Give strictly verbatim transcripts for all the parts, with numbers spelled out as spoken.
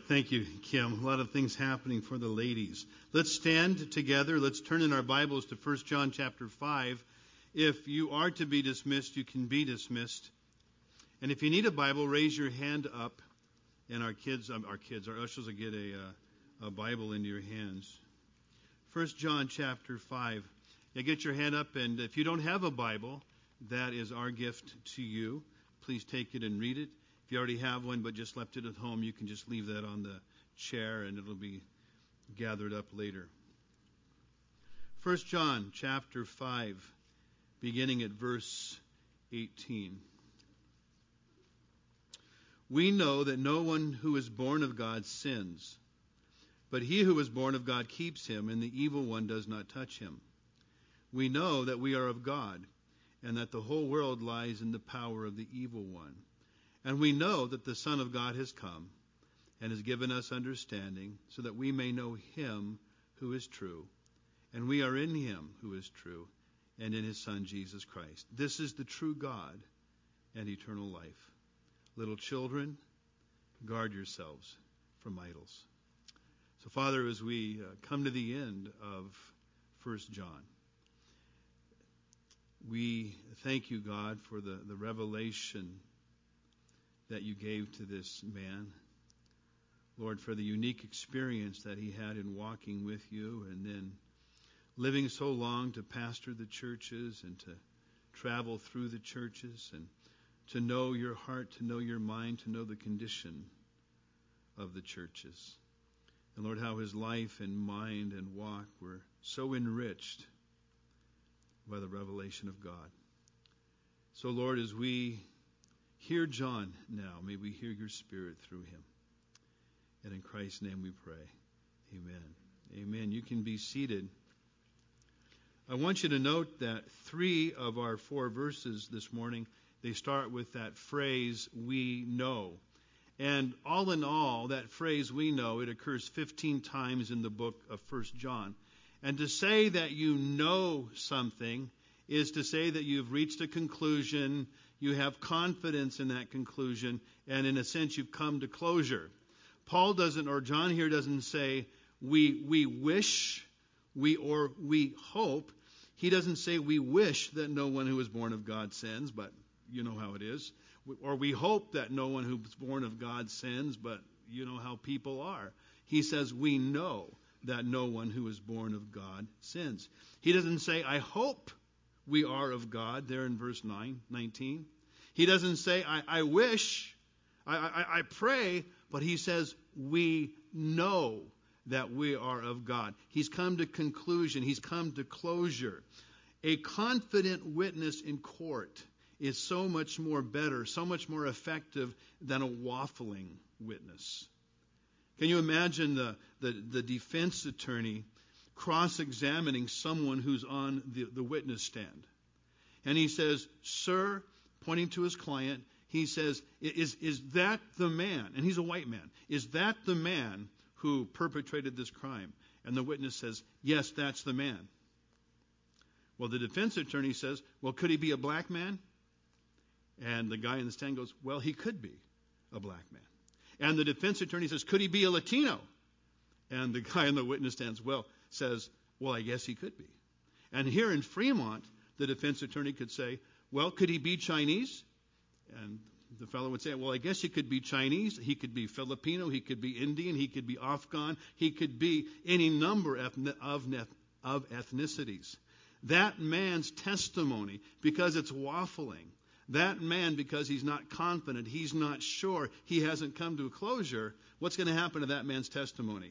Thank you, Kim. A lot of things happening for the ladies. Let's stand together. Let's turn in our Bibles to First John chapter five. If you are to be dismissed, you can be dismissed. And if you need a Bible, raise your hand up, and our kids, um, our kids, our ushers will get a, uh, a Bible into your hands. First John chapter five. Yeah, get your hand up, and if you don't have a Bible, that is our gift to you. Please take it and read it. If you already have one but just left it at home, you can just leave that on the chair and it'll be gathered up later. First John chapter five, beginning at verse eighteen. We know that no one who is born of God sins, but he who is born of God keeps him, and the evil one does not touch him. We know that we are of God, and that the whole world lies in the power of the evil one. And we know that the Son of God has come and has given us understanding so that we may know him who is true. And we are in him who is true and in his Son Jesus Christ. This is the true God and eternal life. Little children, guard yourselves from idols. So, Father, as we uh, come to the end of First John, we thank you, God, for the, the revelation that you gave to this man. Lord, for the unique experience that he had in walking with you and then living so long to pastor the churches and to travel through the churches and to know your heart, to know your mind, to know the condition of the churches. And Lord, how his life and mind and walk were so enriched by the revelation of God. So, Lord, as we hear John now, may we hear your Spirit through him. And in Christ's name we pray. Amen. Amen. You can be seated. I want you to note that three of our four verses this morning, they start with that phrase, we know. And all in all, that phrase, we know, it occurs fifteen times in the book of First John. And to say that you know something is to say that you've reached a conclusion, you have confidence in that conclusion, and in a sense you've come to closure. Paul doesn't, or John here doesn't say, we we wish, we or we hope. He doesn't say we wish that no one who is born of God sins, but you know how it is. Or we hope that no one who is born of God sins, but you know how people are. He says we know that no one who is born of God sins. He doesn't say, I hope we are of God, there in verse nine, nineteen. He doesn't say, I, I wish, I, I, I pray, but he says, we know that we are of God. He's come to conclusion. He's come to closure. A confident witness in court is so much more better, so much more effective than a waffling witness. Can you imagine the, the, the defense attorney cross-examining someone who's on the, the witness stand? And he says, sir, pointing to his client, he says, is, is that the man? And he's a white man. Is that the man who perpetrated this crime? And the witness says, yes, that's the man. Well, the defense attorney says, well, could he be a black man? And the guy in the stand goes, well, he could be a black man. And the defense attorney says, could he be a Latino? And the guy in the witness stand well says, well, I guess he could be. And here in Fremont, the defense attorney could say, well, could he be Chinese? And the fellow would say, well, I guess he could be Chinese. He could be Filipino. He could be Indian. He could be Afghan. He could be any number of, of ethnicities. That man's testimony, because it's waffling, that man, because he's not confident, he's not sure, he hasn't come to a closure, what's going to happen to that man's testimony?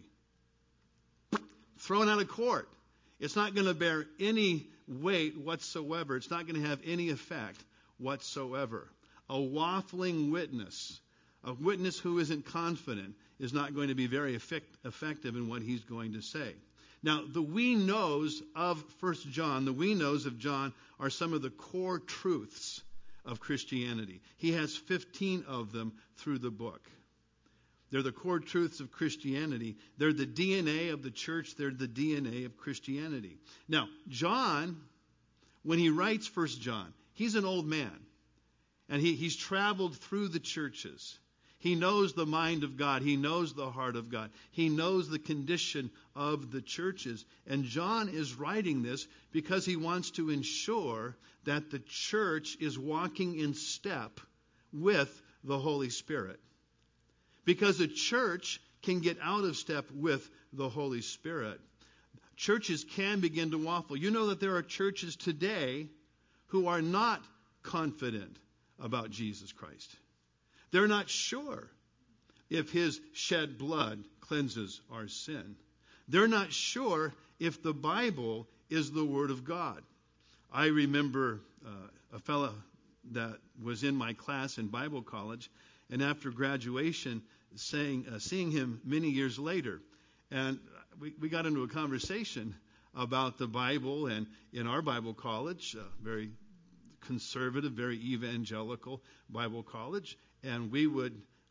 Thrown out of court. It's not going to bear any weight whatsoever. It's not going to have any effect whatsoever. A waffling witness, a witness who isn't confident, is not going to be very effect- effective in what he's going to say. Now, the we knows of First John, the we knows of John are some of the core truths of Christianity. He has fifteen of them through the book. They're the core truths of Christianity. They're the D N A of the church. They're the D N A of Christianity. Now, John, when he writes First John, he's an old man. And he, he's traveled through the churches. He He knows the mind of God. He knows the heart of God. He knows the condition of the churches. And John is writing this because he wants to ensure that the church is walking in step with the Holy Spirit. Because a church can get out of step with the Holy Spirit. Churches can begin to waffle. You know that there are churches today who are not confident about Jesus Christ. They're not sure if his shed blood cleanses our sin. They're not sure if the Bible is the Word of God. I remember uh, a fellow that was in my class in Bible college, and after graduation, saying, uh, seeing him many years later, and we, we got into a conversation about the Bible, and in our Bible college, uh, very conservative, very evangelical Bible college, and we would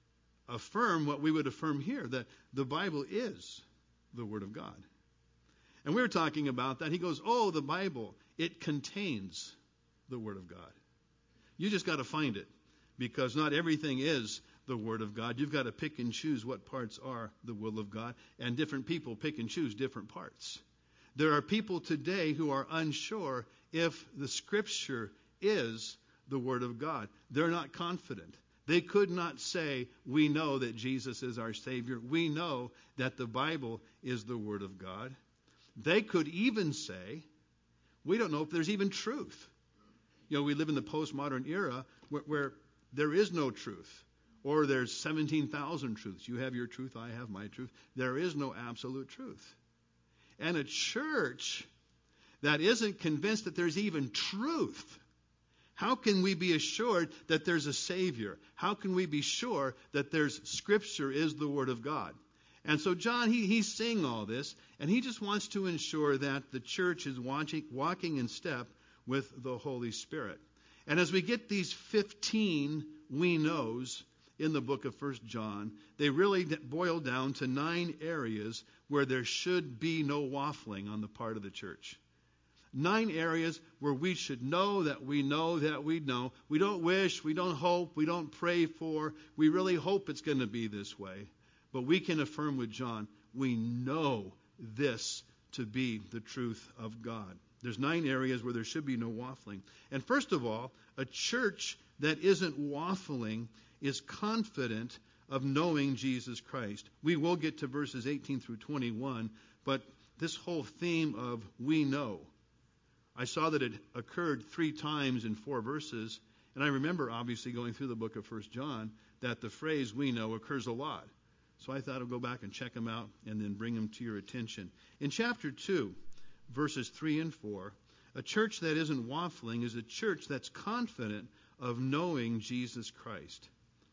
affirm what we would affirm here, that the Bible is the Word of God. And we were talking about that. He goes, oh, the Bible, it contains the Word of God. You just got to find it, because not everything is the Word of God. You've got to pick and choose what parts are the will of God, and different people pick and choose different parts. There are people today who are unsure if the Scripture is the Word of God. They're not confident. They could not say, we know that Jesus is our Savior. We know that the Bible is the Word of God. They could even say, we don't know if there's even truth. You know, we live in the postmodern era where, where there is no truth. Or there's seventeen thousand truths. You have your truth, I have my truth. There is no absolute truth. And a church that isn't convinced that there's even truth, how can we be assured that there's a Savior? How can we be sure that there's Scripture is the Word of God? And so John, he, he's saying all this, and he just wants to ensure that the church is watching, walking in step with the Holy Spirit. And as we get these fifteen we knows in the book of First John, they really boil down to nine areas where there should be no waffling on the part of the church. Nine areas where we should know that we know that we know. We don't wish, we don't hope, we don't pray for. We really hope it's going to be this way. But we can affirm with John, we know this to be the truth of God. There's nine areas where there should be no waffling. And first of all, a church that isn't waffling is confident of knowing Jesus Christ. We will get to verses eighteen through twenty-one, but this whole theme of we know, I saw that it occurred three times in four verses, and I remember obviously going through the book of First John that the phrase we know occurs a lot. So I thought I'd go back and check them out and then bring them to your attention. In chapter two, verses three and four, a church that isn't waffling is a church that's confident of knowing Jesus Christ.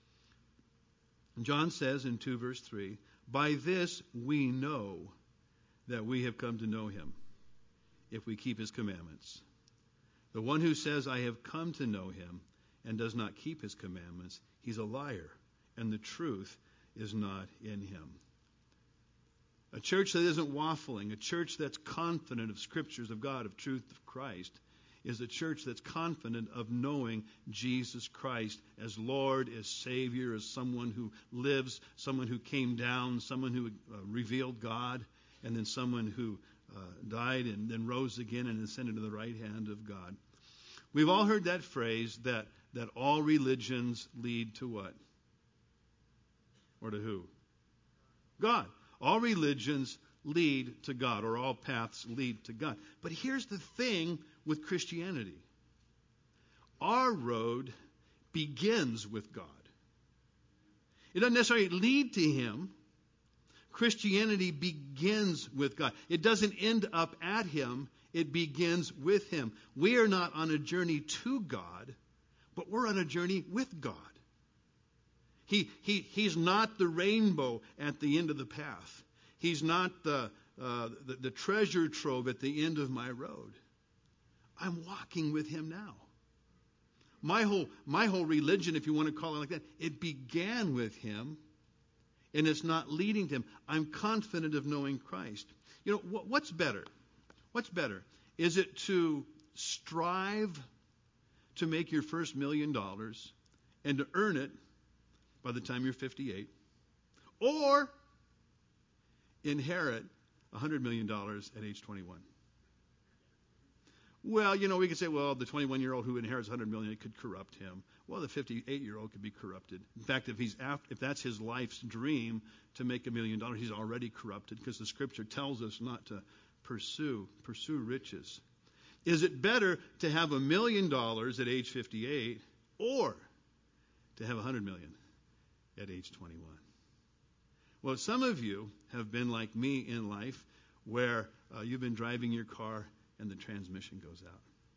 John says in two verse three, by this we know that we have come to know him, if we keep his commandments. The one who says, I have come to know him, and does not keep his commandments, he's a liar, and the truth is not in him. A church that isn't waffling, a church that's confident of Scriptures of God, of truth of Christ, is a church that's confident of knowing Jesus Christ as Lord, as Savior, as someone who lives, someone who came down, someone who uh, revealed God, and then someone who uh, died and then rose again and ascended to the right hand of God. We've all heard that phrase that, that all religions lead to what? Or to who? God. All religions lead to God, or all paths lead to God. But here's the thing with Christianity. Our road begins with God. It doesn't necessarily lead to him. Christianity begins with God. It doesn't end up at him. It begins with him. We are not on a journey to God, but we're on a journey with God. He, he, he's not the rainbow at the end of the path. He's not the, uh, the, the treasure trove at the end of my road. I'm walking with him now. My whole, my whole religion, if you want to call it like that, it began with him, and it's not leading to him. I'm confident of knowing Christ. You know, what, what's better? What's better? Is it to strive to make your first million dollars and to earn it by the time you're fifty-eight, or inherit one hundred million dollars at age twenty-one. Well, you know, we could say, well, the twenty-one-year-old who inherits one hundred million dollars, it could corrupt him. Well, the fifty-eight-year-old could be corrupted. In fact, if he's after, if that's his life's dream to make a million dollars, he's already corrupted, because the Scripture tells us not to pursue pursue riches. Is it better to have a million dollars at age fifty-eight, or to have one hundred million dollars at age twenty-one? Well, some of you have been like me in life, where uh, you've been driving your car and the transmission goes out.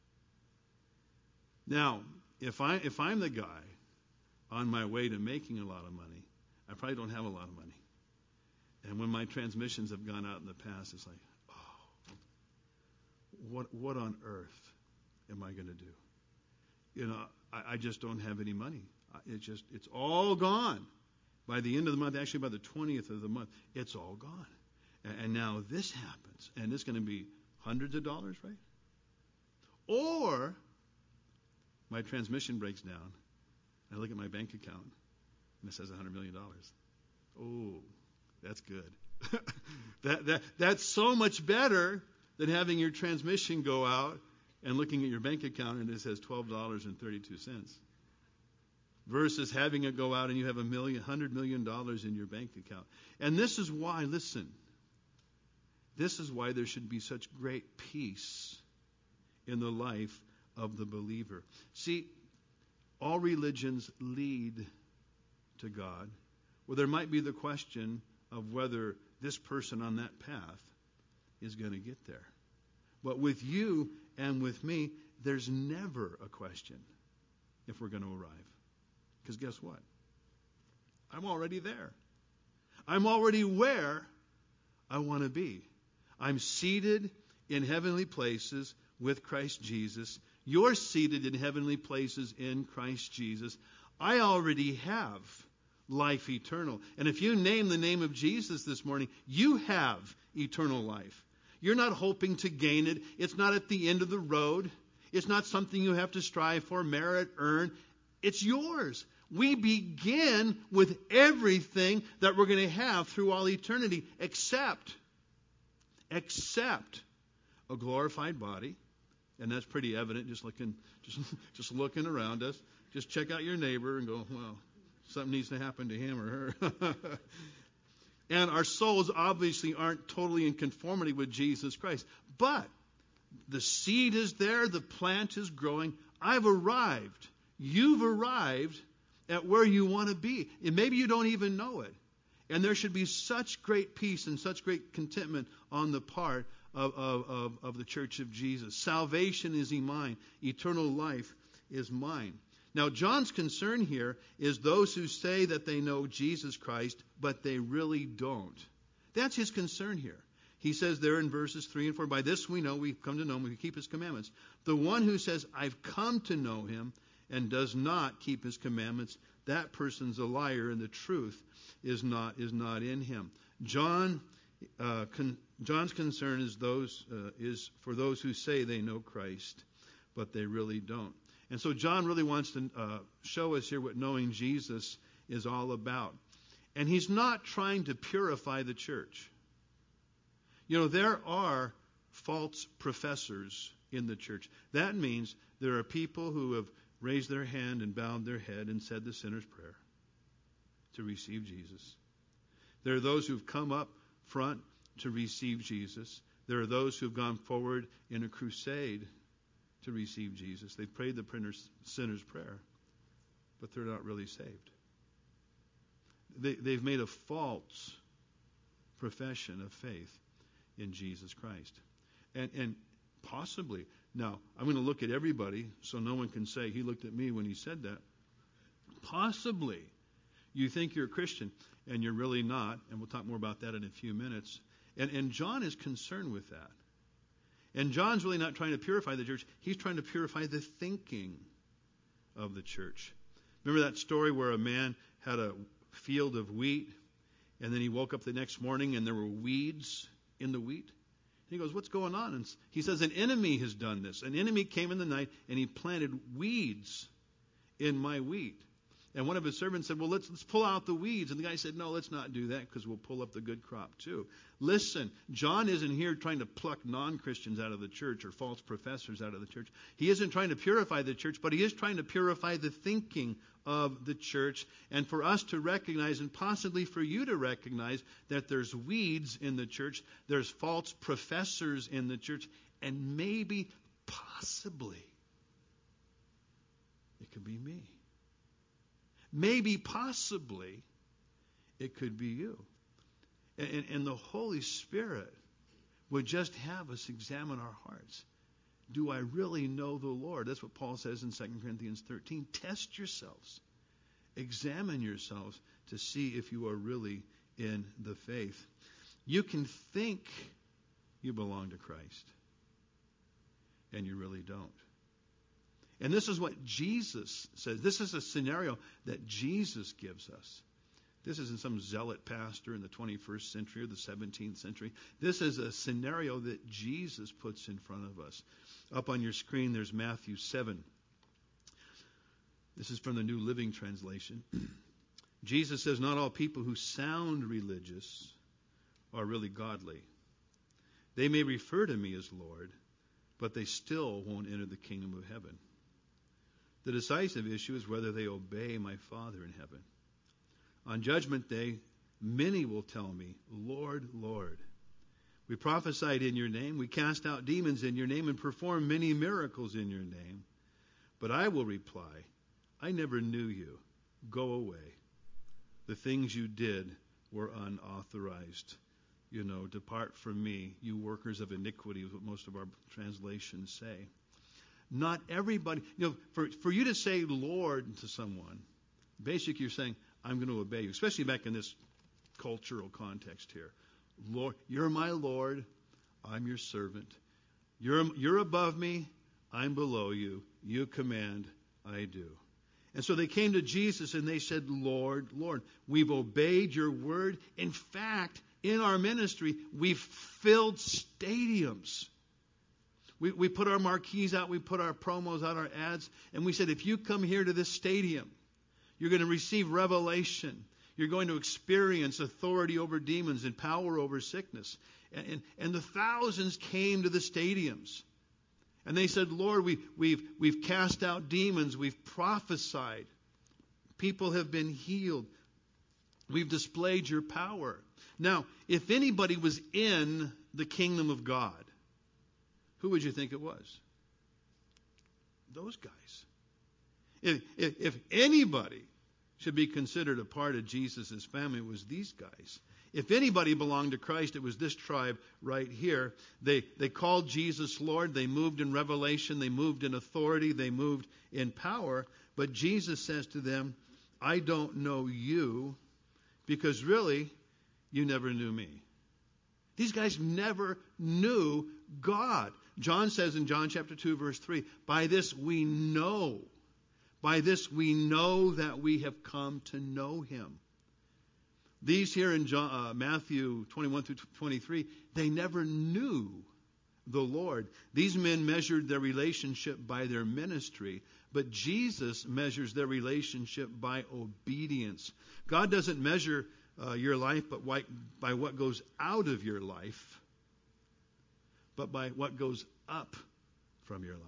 Now, if I if I'm the guy on my way to making a lot of money, I probably don't have a lot of money. And when my transmissions have gone out in the past, it's like, oh, what what on earth am I going to do? You know, I, I just don't have any money. It just it's all gone. By the end of the month, actually by the twentieth of the month, it's all gone. And, and now this happens, and it's going to be hundreds of dollars, right? Or my transmission breaks down. I look at my bank account, and it says one hundred million dollars. Oh, that's good. that that that's so much better than having your transmission go out and looking at your bank account and it says twelve dollars and thirty-two cents. Versus having it go out and you have a million, hundred million dollars in your bank account. And this is why, listen, this is why there should be such great peace in the life of the believer. See, all religions lead to God. Well, there might be the question of whether this person on that path is going to get there. But with you and with me, there's never a question if we're going to arrive. Because guess what? I'm already there. I'm already where I want to be. I'm seated in heavenly places with Christ Jesus. You're seated in heavenly places in Christ Jesus. I already have life eternal. And if you name the name of Jesus this morning, you have eternal life. You're not hoping to gain it. It's not at the end of the road. It's not something you have to strive for, merit, earn. It's yours. We begin with everything that we're going to have through all eternity, except, except a glorified body. And that's pretty evident, just looking, just, just looking around us. Just check out your neighbor and go, well, something needs to happen to him or her. And our souls obviously aren't totally in conformity with Jesus Christ. But the seed is there, the plant is growing. I've arrived. You've arrived at where you want to be. And maybe you don't even know it. And there should be such great peace and such great contentment on the part of, of, of, of the Church of Jesus. Salvation is mine. Eternal life is mine. Now, John's concern here is those who say that they know Jesus Christ, but they really don't. That's his concern here. He says there in verses three and four, by this we know we've come to know him, we keep his commandments. The one who says, I've come to know him, and does not keep his commandments, that person's a liar, and the truth is not is not in him. John, uh, con, John's concern is those uh, is for those who say they know Christ, but they really don't. And so John really wants to uh, show us here what knowing Jesus is all about. And he's not trying to purify the church. You know, there are false professors in the church. That means there are people who have raised their hand and bowed their head and said the sinner's prayer to receive Jesus. There are those who've come up front to receive Jesus. There are those who've gone forward in a crusade to receive Jesus. They've prayed the sinner's prayer, but they're not really saved. They, they've made a false profession of faith in Jesus Christ. And, and possibly, now, I'm going to look at everybody so no one can say he looked at me when he said that. Possibly you think you're a Christian and you're really not, and we'll talk more about that in a few minutes. And, and John is concerned with that. And John's really not trying to purify the church. He's trying to purify the thinking of the church. Remember that story where a man had a field of wheat, and then he woke up the next morning and there were weeds in the wheat? He goes, what's going on? And he says, an enemy has done this. An enemy came in the night and he planted weeds in my wheat. And one of his servants said, well, let's, let's pull out the weeds. And the guy said, no, let's not do that because we'll pull up the good crop too. Listen, John isn't here trying to pluck non-Christians out of the church or false professors out of the church. He isn't trying to purify the church, but he is trying to purify the thinking of the church, and for us to recognize, and possibly for you to recognize, that there's weeds in the church, there's false professors in the church, and maybe, possibly, it could be me. Maybe, possibly, it could be you. And, and the Holy Spirit would just have us examine our hearts. Do I really know the Lord? That's what Paul says in Second Corinthians thirteen. Test yourselves. Examine yourselves to see if you are really in the faith. You can think you belong to Christ, and you really don't. And this is what Jesus says. This is a scenario that Jesus gives us. This isn't some zealot pastor in the twenty-first century or the seventeenth century. This is a scenario that Jesus puts in front of us. Up on your screen, there's Matthew seven. This is from the New Living Translation. Jesus says, not all people who sound religious are really godly. They may refer to me as Lord, but they still won't enter the kingdom of heaven. The decisive issue is whether they obey my Father in heaven. On Judgment Day, many will tell me, Lord, Lord, we prophesied in your name, we cast out demons in your name, and performed many miracles in your name. But I will reply, I never knew you. Go away. The things you did were unauthorized. You know, depart from me, you workers of iniquity, is what most of our translations say. Not everybody, you know, for, for you to say Lord to someone, basically you're saying, I'm going to obey you, especially back in this cultural context here. Lord, you're my Lord, I'm your servant. You're, you're above me, I'm below you. You command, I do. And so they came to Jesus and they said, Lord, Lord, we've obeyed your word. In fact, in our ministry, we've filled stadiums. We, we put our marquees out, we put our promos out, our ads, and we said, if you come here to this stadium, you're going to receive revelation. You're going to experience authority over demons and power over sickness. And, and, and the thousands came to the stadiums. And they said, Lord, we, we've, we've cast out demons. We've prophesied. People have been healed. We've displayed your power. Now, if anybody was in the kingdom of God, who would you think it was? Those guys. If, if, if anybody should be considered a part of Jesus' family, it was these guys. If anybody belonged to Christ, it was this tribe right here. They, they called Jesus Lord. They moved in revelation. They moved in authority. They moved in power. But Jesus says to them, I don't know you, because really, you never knew me. These guys never knew God. John says in John chapter two, verse three, by this we know. By this we know that we have come to know him. These here in John, uh, Matthew twenty-one through twenty-three, they never knew the Lord. These men measured their relationship by their ministry, but Jesus measures their relationship by obedience. God doesn't measure uh, your life but by, by what goes out of your life, but by what goes up from your life.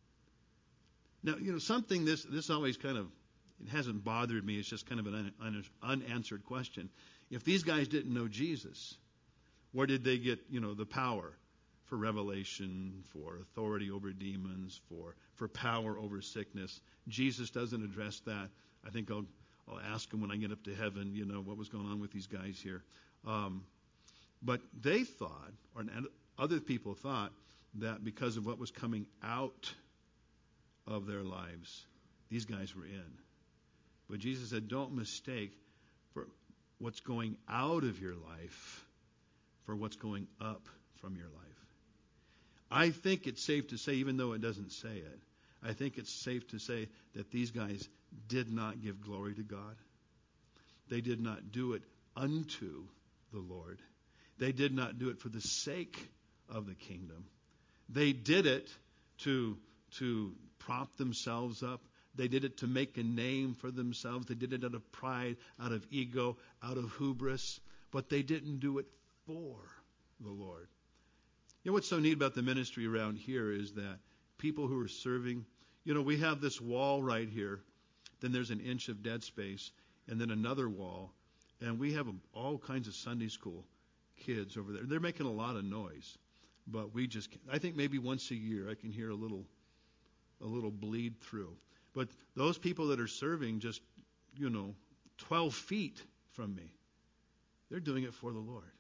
Now, you know, something this this always kind of, it hasn't bothered me. It's just kind of an un, un, unanswered question. If these guys didn't know Jesus, where did they get, you know, the power for revelation, for authority over demons, for for power over sickness? Jesus doesn't address that. I think I'll I'll ask him when I get up to heaven, you know, what was going on with these guys here. Um, but they thought, or other people thought, that because of what was coming out of their lives, these guys were in. But Jesus said, don't mistake for what's going out of your life for what's going up from your life. I think it's safe to say, even though it doesn't say it, I think it's safe to say that these guys did not give glory to God. They did not do it unto the Lord. They did not do it for the sake of the kingdom. They did it to, to prop themselves up. They did it to make a name for themselves. They did it out of pride, out of ego, out of hubris. But they didn't do it for the Lord. You know what's so neat about the ministry around here is that people who are serving, you know, we have this wall right here. Then there's an inch of dead space, and then another wall. And we have all kinds of Sunday school kids over there. They're making a lot of noise. But we just, I think maybe once a year I can hear a little, a little bleed through. But those people that are serving just, you know, twelve feet from me, they're doing it for the Lord.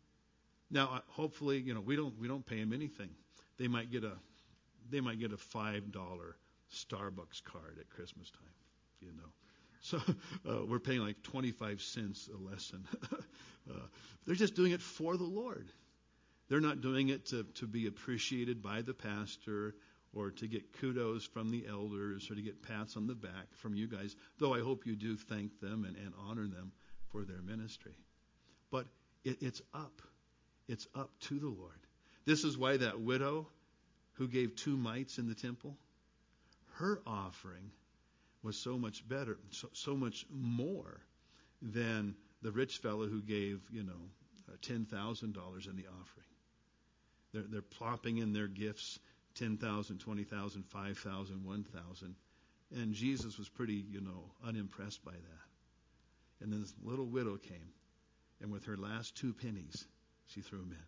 Now, hopefully, you know, we don't we don't pay them anything. They might get a, they might get a five dollar Starbucks card at Christmas time, you know. So uh, we're paying like twenty-five cents a lesson. uh, they're just doing it for the Lord. They're not doing it to, to be appreciated by the pastor or to get kudos from the elders or to get pats on the back from you guys, though I hope you do thank them and, and honor them for their ministry. But it, it's up. It's up to the Lord. This is why that widow who gave two mites in the temple, her offering was so much better, so, so much more than the rich fellow who gave, you know, uh, ten thousand dollars in the offering. They're, they're plopping in their gifts, ten thousand, twenty thousand, five thousand, one thousand. And Jesus was pretty, you know, unimpressed by that. And then this little widow came, and with her last two pennies, she threw them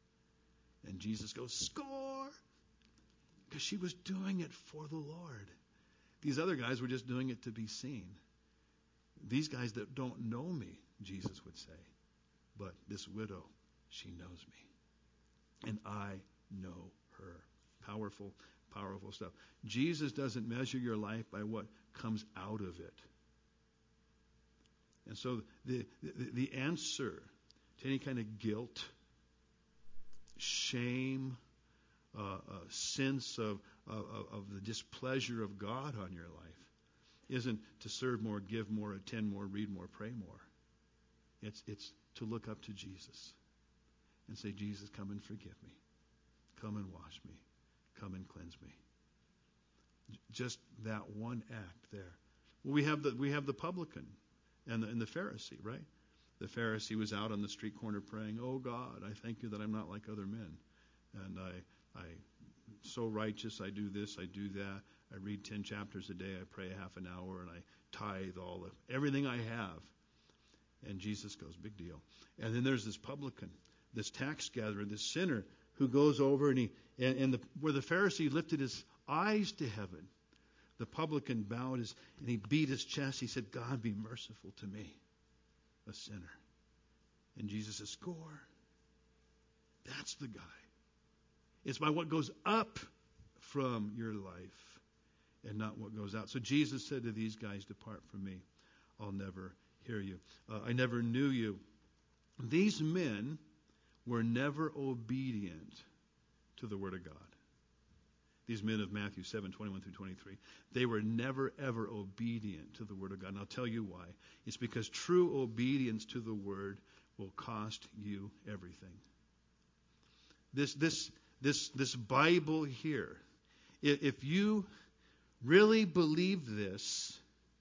in. And Jesus goes, score! Because she was doing it for the Lord. These other guys were just doing it to be seen. These guys that don't know me, Jesus would say. But this widow, she knows me. And I know her. Powerful, powerful stuff. Jesus doesn't measure your life by what comes out of it. And so the, the, the answer to any kind of guilt, shame, uh, uh, sense of, of, of the displeasure of God on your life isn't to serve more, give more, attend more, read more, pray more. It's, it's to look up to Jesus and say, Jesus, come and forgive me. Come and wash me. Come and cleanse me. Just that one act there. Well, we have the we have the publican and the, and the Pharisee, right? The Pharisee was out on the street corner praying, oh God, I thank you that I'm not like other men. And I, I, so righteous, I do this, I do that. I read ten chapters a day, I pray a half an hour, and I tithe all of everything I have. And Jesus goes, big deal. And then there's this publican, this tax gatherer, this sinner who goes over and he and, and the, where the Pharisee lifted his eyes to heaven, the publican bowed his and he beat his chest. He said, God, be merciful to me, a sinner. And Jesus says, score. That's the guy. It's by what goes up from your life and not what goes out. So Jesus said to these guys, depart from me. I'll never hear you. Uh, I never knew you. These men were never obedient to the Word of God. These men of Matthew seven, twenty-one through twenty-three. They were never, ever obedient to the Word of God. And I'll tell you why. It's because true obedience to the Word will cost you everything. This, this, this, this Bible here, if you really believe this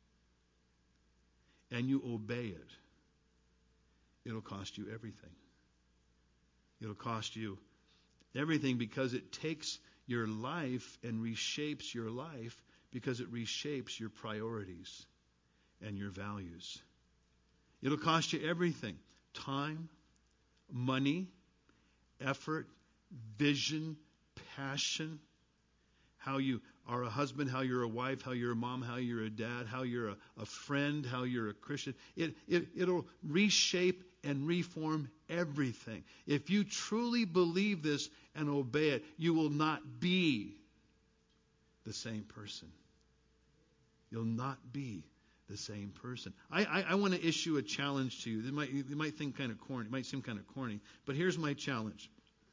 and you obey it, it'll cost you everything. It'll cost you everything because it takes your life and reshapes your life because it reshapes your priorities and your values. It'll cost you everything. Time, money, effort, vision, passion, how you are a husband, how you're a wife, how you're a mom, how you're a dad, how you're a, a friend, how you're a Christian. It, it, it'll reshape and reform everything. If you truly believe this and obey it, you will not be the same person. You'll not be the same person. I, I, I want to issue a challenge to you. It might, you might think kind of corny. It might seem kind of corny, but here's my challenge.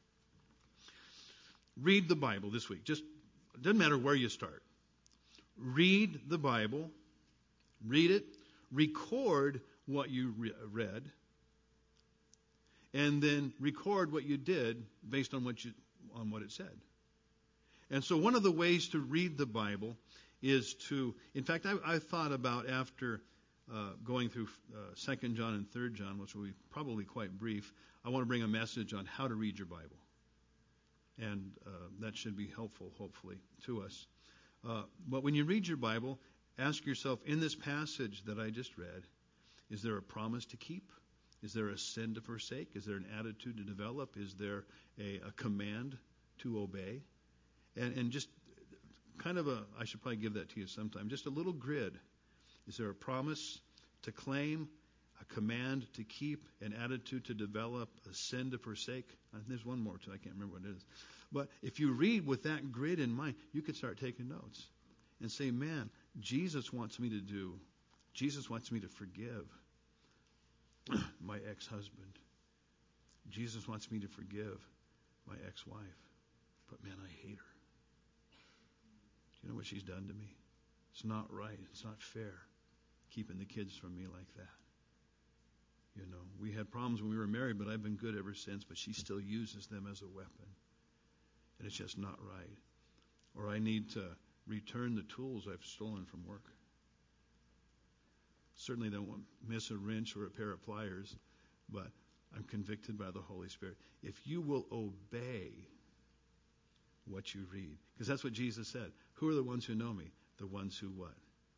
Read the Bible this week. Just it doesn't matter where you start. Read the Bible. Read it. Record what you re- read. And then record what you did based on what you on what it said. And so one of the ways to read the Bible is to, in fact, I, I thought about after uh, going through uh, Second John and Third John, which will be probably quite brief, I want to bring a message on how to read your Bible. And uh, that should be helpful, hopefully, to us. Uh, but when you read your Bible, ask yourself, in this passage that I just read, is there a promise to keep? Is there a sin to forsake? Is there an attitude to develop? Is there a, a command to obey? And, and just kind of a, I should probably give that to you sometime, just a little grid. Is there a promise to claim, a command to keep, an attitude to develop, a sin to forsake? And there's one more too, I can't remember what it is. But if you read with that grid in mind, you can start taking notes and say, man, Jesus wants me to do, Jesus wants me to forgive my ex-husband. Jesus wants me to forgive my ex-wife. But man, I hate her. Do you know what she's done to me? It's not right. It's not fair keeping the kids from me like that. You know, we had problems when we were married, but I've been good ever since, but she still uses them as a weapon. And it's just not right. Or I need to return the tools I've stolen from work. Certainly don't miss a wrench or a pair of pliers, but I'm convicted by the Holy Spirit. If you will obey what you read, because that's what Jesus said. Who are the ones who know me? The ones who what?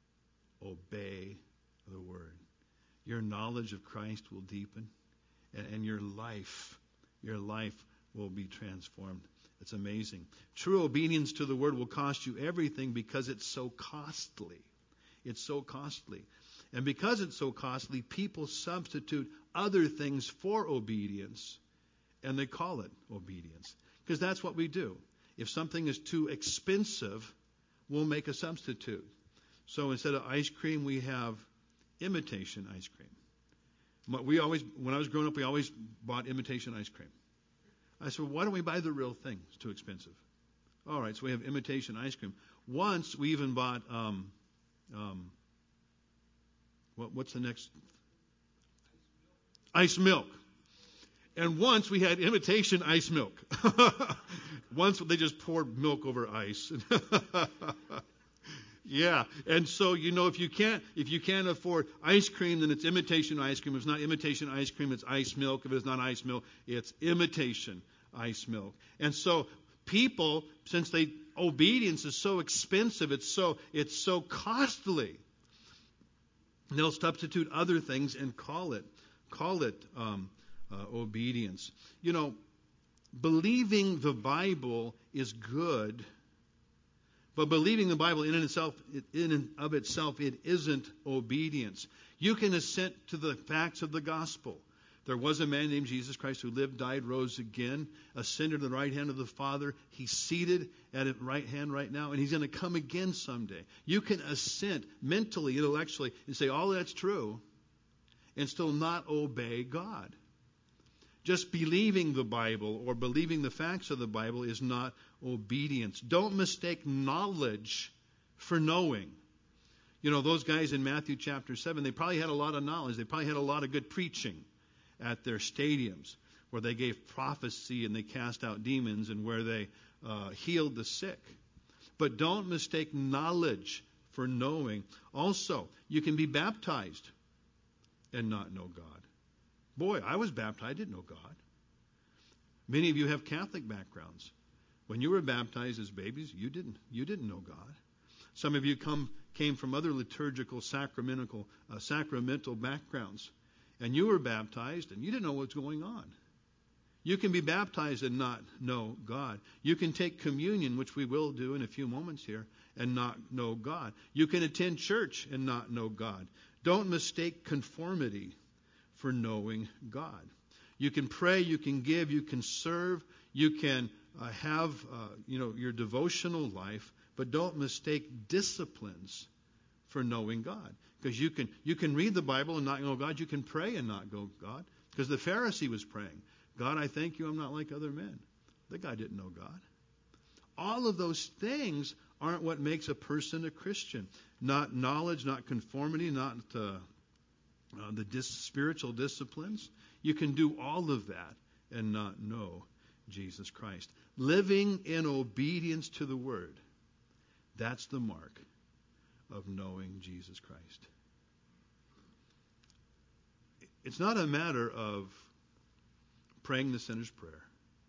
Obey the word. Your knowledge of Christ will deepen, and, and your life, your life will be transformed. It's amazing. True obedience to the word will cost you everything because it's so costly. It's so costly. And because it's so costly, people substitute other things for obedience, and they call it obedience. Because that's what we do. If something is too expensive, we'll make a substitute. So instead of ice cream, we have imitation ice cream. We always, when I was growing up, we always bought imitation ice cream. I said, well, why don't we buy the real thing? It's too expensive. All right, so we have imitation ice cream. Once we even bought, um, um, what, what's the next? Ice milk. And once we had imitation ice milk. Once they just poured milk over ice. Yeah, and so you know if you can't if you can't afford ice cream, then it's imitation ice cream. If it's not imitation ice cream, it's ice milk. If it's not ice milk, it's imitation ice milk. And so people, since they obedience is so expensive, it's so it's so costly, they'll substitute other things and call it call it um, uh, obedience. You know, believing the Bible is good. But believing the Bible in and itself, in and of itself, it isn't obedience. You can assent to the facts of the gospel. There was a man named Jesus Christ who lived, died, rose again, ascended to the right hand of the Father. He's seated at his right hand right now, and he's going to come again someday. You can assent mentally, intellectually, and say, all that's true, and still not obey God. Just believing the Bible or believing the facts of the Bible is not obedience. Don't mistake knowledge for knowing. You know, those guys in Matthew chapter seven, they probably had a lot of knowledge. They probably had a lot of good preaching at their stadiums where they gave prophecy and they cast out demons and where they uh, healed the sick. But don't mistake knowledge for knowing. Also, you can be baptized and not know God. Boy, I was baptized. I didn't know God. Many of you have Catholic backgrounds. When you were baptized as babies, you didn't you didn't know God. Some of you come came from other liturgical, sacramental, uh, sacramental backgrounds, and you were baptized and you didn't know what's going on. You can be baptized and not know God. You can take communion, which we will do in a few moments here, and not know God. You can attend church and not know God. Don't mistake conformity for knowing God. You can pray, you can give, you can serve, you can uh, have uh, you know your devotional life, but don't mistake disciplines for knowing God. Because you can you can read the Bible and not know God. You can pray and not know God. Because the Pharisee was praying, God, I thank you I'm not like other men. The guy didn't know God. All of those things aren't what makes a person a Christian. Not knowledge, not conformity, not uh, Uh, the dis- spiritual disciplines. You can do all of that and not know Jesus Christ. Living in obedience to the Word, that's the mark of knowing Jesus Christ. It's not a matter of praying the sinner's prayer.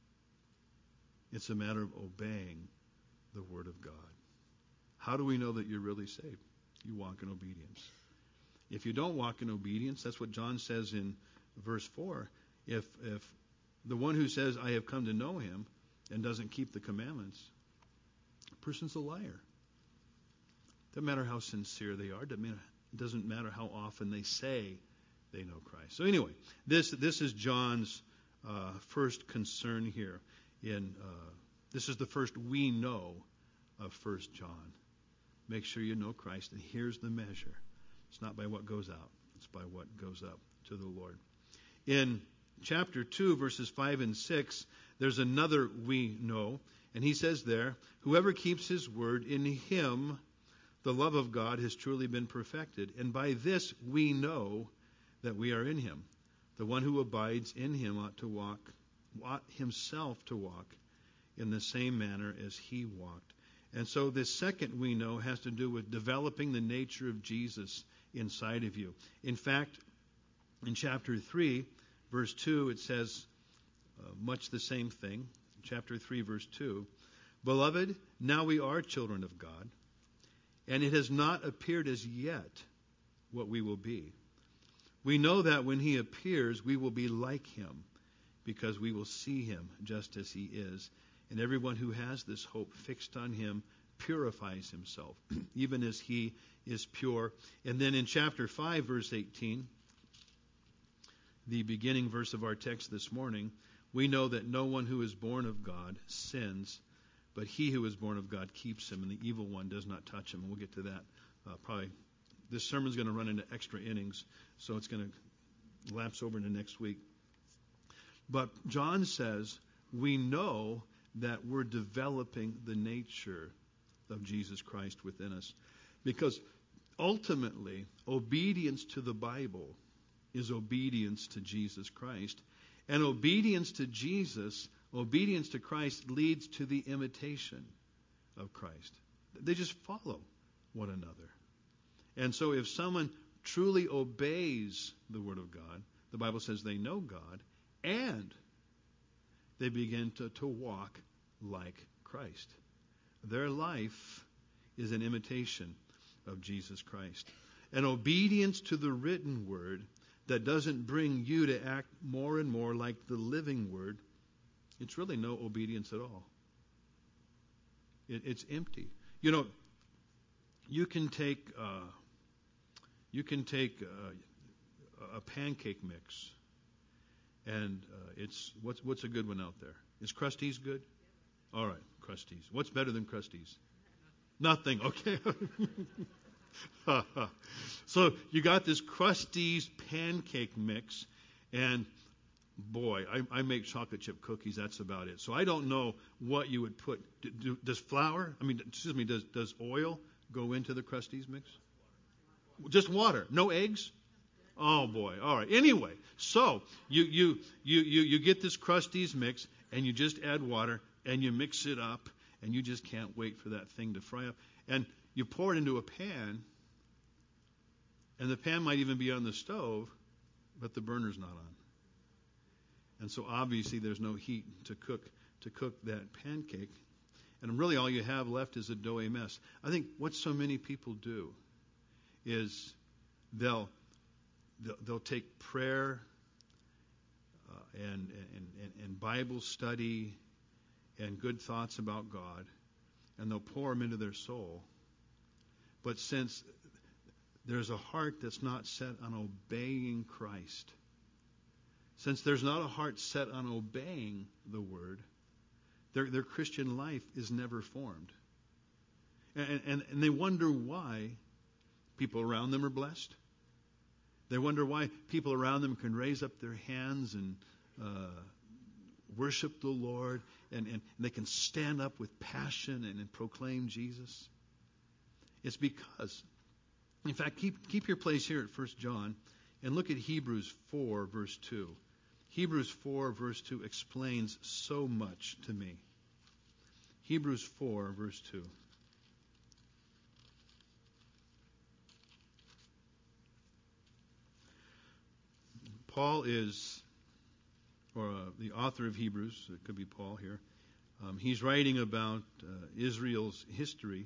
It's a matter of obeying the Word of God. How do we know that you're really saved? You walk in obedience. If you don't walk in obedience, that's what John says in verse four. If if the one who says, I have come to know him, and doesn't keep the commandments, the person's a liar. Doesn't matter how sincere they are. Doesn't matter, doesn't matter how often they say they know Christ. So anyway, this this is John's uh, first concern here. In uh, this is the first we know of First John. Make sure you know Christ, and here's the measure. It's not by what goes out. It's by what goes up to the Lord. In chapter two, verses five and six, there's another we know. And he says there, whoever keeps his word, in him the love of God has truly been perfected. And by this we know that we are in him. The one who abides in him ought to walk, ought himself to walk in the same manner as he walked. And so this second we know has to do with developing the nature of Jesus inside of you. In fact, in chapter three, verse two, it says uh, much the same thing. Chapter three, verse two. Beloved, now we are children of God, and it has not appeared as yet what we will be. We know that when he appears, we will be like him, because we will see him just as he is. And everyone who has this hope fixed on him purifies himself, even as he is pure. And then in chapter five, verse eighteen, the beginning verse of our text this morning, we know that no one who is born of God sins, but he who is born of God keeps him, and the evil one does not touch him. And we'll get to that uh, probably. This sermon's going to run into extra innings, so it's going to lapse over into next week. But John says we know that we're developing the nature of Jesus Christ within us. Because ultimately, obedience to the Bible is obedience to Jesus Christ. And obedience to Jesus, obedience to Christ, leads to the imitation of Christ. They just follow one another. And so if someone truly obeys the Word of God, the Bible says they know God, and they begin to, to walk like Christ. Their life is an imitation of Jesus Christ. An obedience to the written Word that doesn't bring you to act more and more like the living Word, it's really no obedience at all. It, it's empty. You know, you can take uh, you can take uh, a pancake mix, and uh, it's what's what's a good one out there? Is Krusteaz good? All right, Krusteaz. What's better than Krusteaz? Nothing. Okay. So you got this Krusteaz pancake mix, and boy, I, I make chocolate chip cookies. That's about it. So I don't know what you would put. Do, do, does flour? I mean, excuse me. Does does oil go into the Krusteaz mix? Just water. No eggs. Oh boy. All right. Anyway, so you you you you you get this Krusteaz mix, and you just add water, and you mix it up, and you just can't wait for that thing to fry up. And you pour it into a pan, and the pan might even be on the stove, but the burner's not on. And so obviously there's no heat to cook to cook that pancake. And really all you have left is a doughy mess. I think what so many people do is they'll they'll, they'll take prayer uh, and, and, and Bible study and good thoughts about God, and they'll pour them into their soul. But since there's a heart that's not set on obeying Christ, since there's not a heart set on obeying the Word, their, their Christian life is never formed. And, and, and they wonder why people around them are blessed. They wonder why people around them can raise up their hands and uh, worship the Lord, and, and they can stand up with passion and, and proclaim Jesus. It's because, in fact, keep keep your place here at First John and look at Hebrews four, verse two. Hebrews four, verse two explains so much to me. Hebrews four, verse two. Paul is, or uh, the author of Hebrews, it could be Paul here, um, he's writing about uh, Israel's history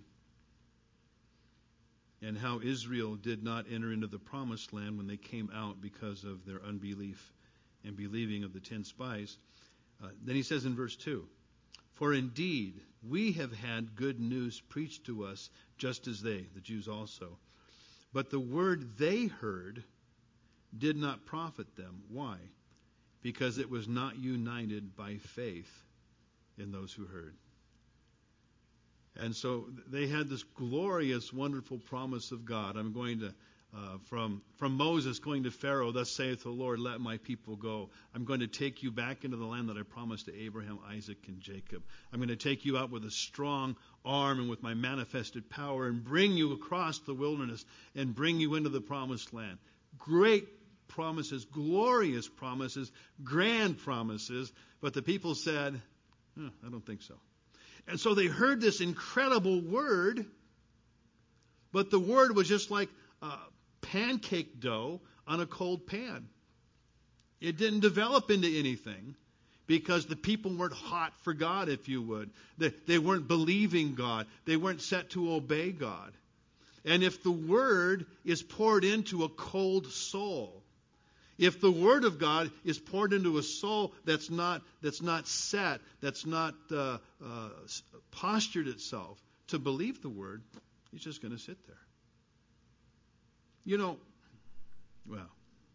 and how Israel did not enter into the promised land when they came out because of their unbelief and believing of the ten spies. Uh, then he says in verse two, "For indeed we have had good news preached to us, just as they," the Jews also. "But the word they heard did not profit them." Why? Because it was not united by faith in those who heard. And so they had this glorious, wonderful promise of God. I'm going to, uh, from from Moses going to Pharaoh, "Thus saith the Lord, let my people go. I'm going to take you back into the land that I promised to Abraham, Isaac, and Jacob. I'm going to take you out with a strong arm and with my manifested power and bring you across the wilderness and bring you into the promised land." Great promises, glorious promises, grand promises. But the people said, oh, I don't think so. And so they heard this incredible word, but the word was just like uh, pancake dough on a cold pan. It didn't develop into anything because the people weren't hot for God, if you would. They, they weren't believing God. They weren't set to obey God. And if the word is poured into a cold soul, if the Word of God is poured into a soul that's not that's not set, that's not uh, uh, postured itself to believe the Word, it's just going to sit there. You know, well,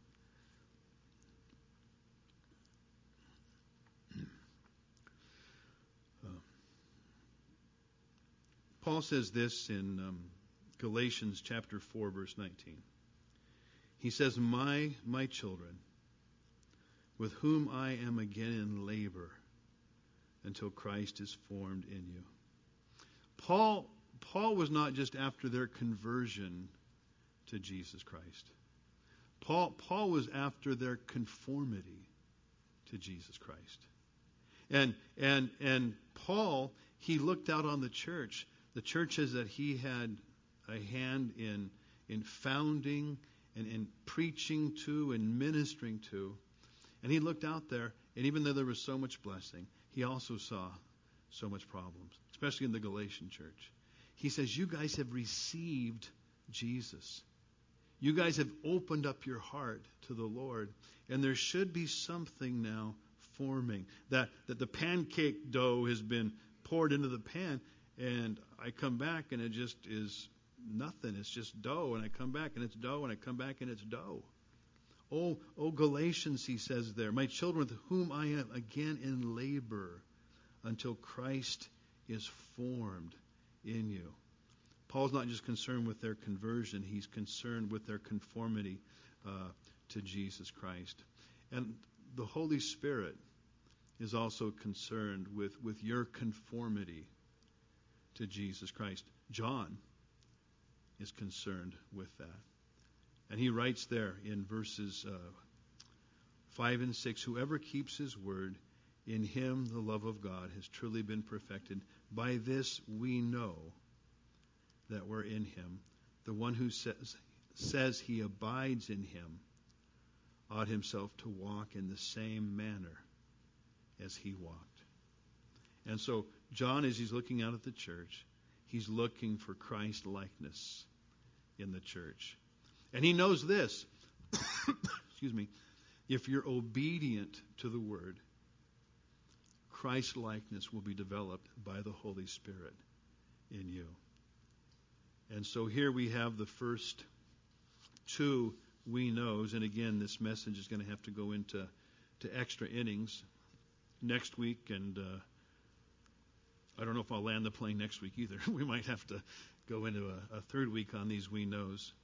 uh, Paul says this in um, Galatians chapter four, verse nineteen. He says, my, my children, with whom I am again in labor until Christ is formed in you. Paul, Paul was not just after their conversion to Jesus Christ. Paul, Paul was after their conformity to Jesus Christ. And, and, and Paul, he looked out on the church, the churches that he had a hand in, in founding and in preaching to and ministering to. And he looked out there, and even though there was so much blessing, he also saw so much problems, especially in the Galatian church. He says, you guys have received Jesus. You guys have opened up your heart to the Lord, and there should be something now forming. That, that the pancake dough has been poured into the pan, and I come back and it just is nothing. It's just dough, and I come back and it's dough, and I come back and it's dough. Oh, oh, Galatians, he says there, my children with whom I am again in labor until Christ is formed in you. Paul's not just concerned with their conversion, he's concerned with their conformity uh, to Jesus Christ. And the Holy Spirit is also concerned with, with your conformity to Jesus Christ. John is concerned with that. And he writes there in verses uh, five and six, whoever keeps his word, in him the love of God has truly been perfected. By this we know that we're in him. The one who says, says he abides in him ought himself to walk in the same manner as he walked. And so John, as he's looking out at the church, he's looking for Christ likeness in the church. And he knows this, excuse me, if you're obedient to the word, Christ likeness will be developed by the Holy Spirit in you. And so here we have the first two we knows, and again, this message is going to have to go into to extra innings next week, and uh, I don't know if I'll land the plane next week either. We might have to go into a, a third week on these we knows.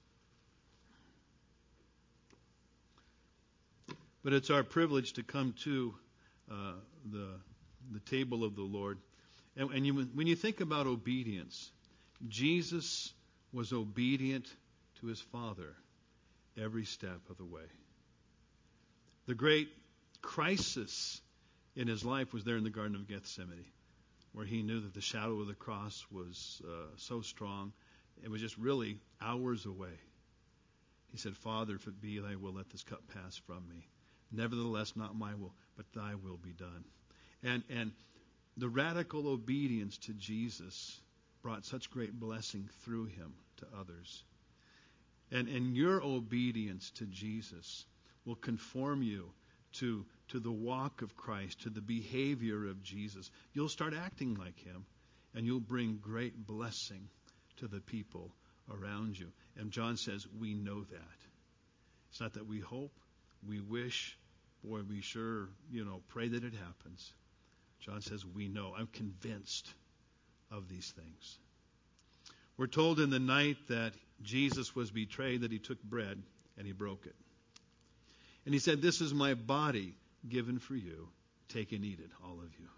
But it's our privilege to come to uh, the the table of the Lord. And, and you, when you think about obedience, Jesus was obedient to his Father every step of the way. The great crisis in his life was there in the Garden of Gethsemane, where he knew that the shadow of the cross was uh, so strong, it was just really hours away. He said, Father, if it be thy will, let this cup pass from me. Nevertheless, not my will, but thy will be done. And and the radical obedience to Jesus brought such great blessing through him to others. And and your obedience to Jesus will conform you to to the walk of Christ, to the behavior of Jesus. You'll start acting like him, and you'll bring great blessing to the people around you. And John says, we know that. It's not that we hope, we wish, boy, we sure, you know, pray that it happens. John says, we know. I'm convinced of these things. We're told in the night that Jesus was betrayed that he took bread and he broke it. And he said, this is my body given for you. Take and eat it, all of you.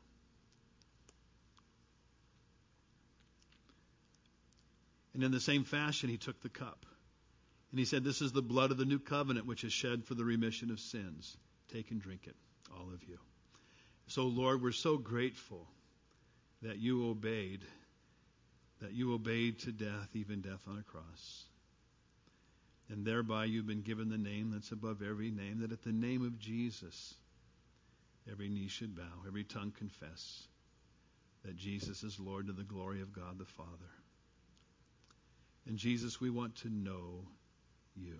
And in the same fashion, he took the cup. And he said, this is the blood of the new covenant, which is shed for the remission of sins. Take and drink it, all of you. So, Lord, we're so grateful that you obeyed, that you obeyed to death, even death on a cross. And thereby you've been given the name that's above every name, that at the name of Jesus, every knee should bow, every tongue confess that Jesus is Lord to the glory of God the Father. And Jesus, we want to know you.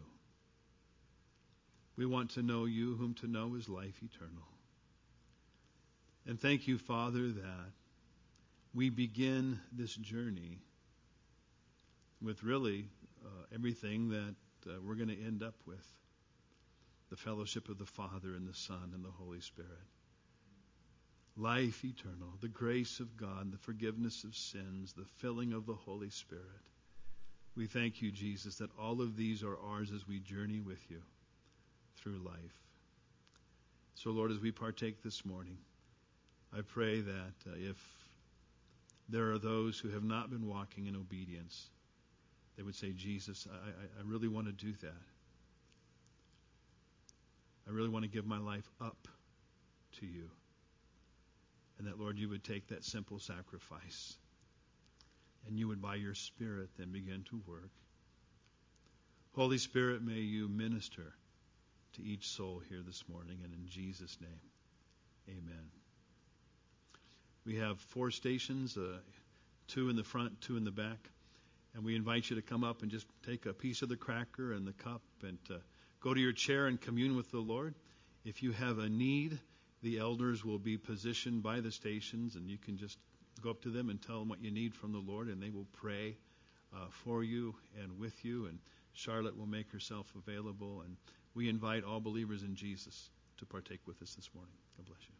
We want to know you, whom to know is life eternal. And thank you, Father, that we begin this journey with really uh, everything that uh, we're going to end up with. The fellowship of the Father and the Son and the Holy Spirit. Life eternal, the grace of God, the forgiveness of sins, the filling of the Holy Spirit. We thank you, Jesus, that all of these are ours as we journey with you through life. So, Lord, as we partake this morning, I pray that uh, if there are those who have not been walking in obedience, they would say, Jesus, I, I, I really want to do that. I really want to give my life up to you. And that, Lord, you would take that simple sacrifice and you would, by your Spirit, then begin to work. Holy Spirit, may you minister to each soul here this morning, and in Jesus' name, amen. We have four stations, uh, two in the front, two in the back, and we invite you to come up and just take a piece of the cracker and the cup and uh, go to your chair and commune with the Lord. If you have a need, the elders will be positioned by the stations, and you can just go up to them and tell them what you need from the Lord, and they will pray uh, for you and with you, and Charlotte will make herself available, and we invite all believers in Jesus to partake with us this morning. God bless you.